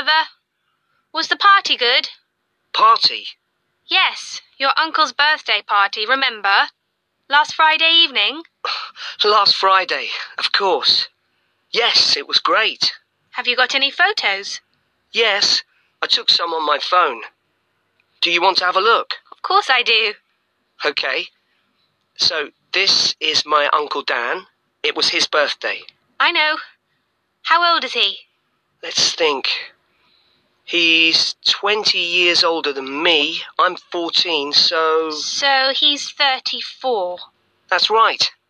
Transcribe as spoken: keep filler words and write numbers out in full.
Oliver. Was the party good? Party? Yes, your uncle's birthday party, remember? Last Friday evening? Last Friday, of course. Yes, it was great. Have you got any photos? Yes, I took some on my phone. Do you want to have a look? Of course I do. Okay. So, this is my Uncle Dan. It was his birthday. I know. How old is he? Let's think. He's twenty years older than me. I'm fourteen, so... So he's thirty-four. That's right.